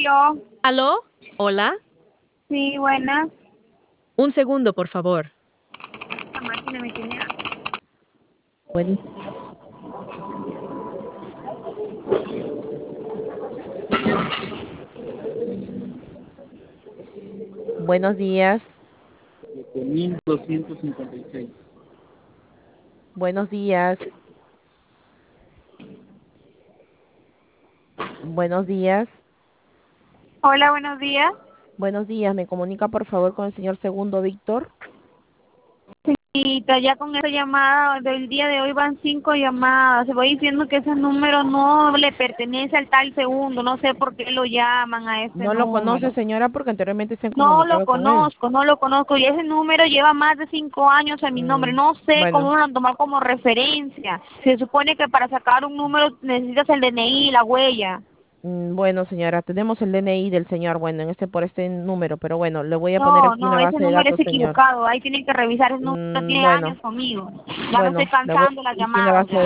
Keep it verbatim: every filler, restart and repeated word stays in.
Aló, ¿Aló? Hola. sí, buena. Un segundo, por favor. La máquina me tiene. Buen- buenos días. mil doscientos cincuenta y seis. Buenos días. Buenos días. Hola, buenos días. Buenos días. ¿Me comunica, por favor, con el señor Segundo Víctor? Y ta- ya con esa llamada del día de hoy van cinco llamadas. Se va diciendo que ese número no le pertenece al tal segundo. No sé por qué lo llaman a ese No lo conoce, número. señora, porque anteriormente se han No lo comunicado con él. conozco, no lo conozco. Y ese número lleva más de cinco años en mi nombre. Mm, No sé bueno, cómo lo han tomado como referencia. Se supone que para sacar un número necesitas el D N I, la huella. mm, bueno, señora, tenemos el D N I del señor, bueno, en este por este número, pero bueno, le voy a poner No, aquí una no, ese base de número es datos, señor. equivocado. Ahí tienen que revisar. Ese número Mm, tiene años bueno, conmigo. Ya me estoy bueno, le voy cansando las aquí una llamadas base ya. de